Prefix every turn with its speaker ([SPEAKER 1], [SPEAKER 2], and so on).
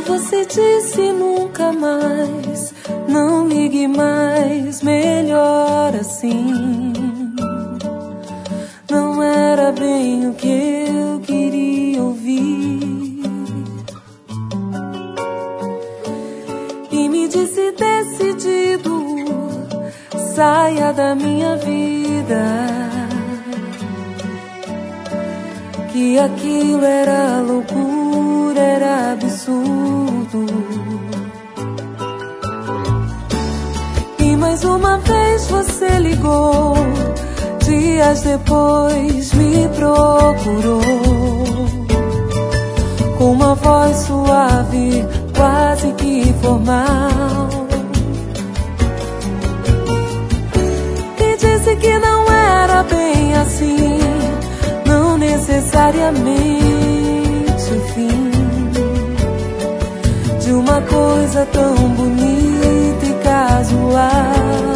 [SPEAKER 1] Você disse nunca mais, não ligue mais, melhor assim. Não era bem o que eu queria ouvir. E me disse decidido, saia da minha vida, que aquilo era loucura, era absurdo. E mais uma vez você ligou, dias depois me procurou, com uma voz suave, quase que formal, e disse que não era bem assim, não necessariamente o fim de uma coisa tão bonita e casual.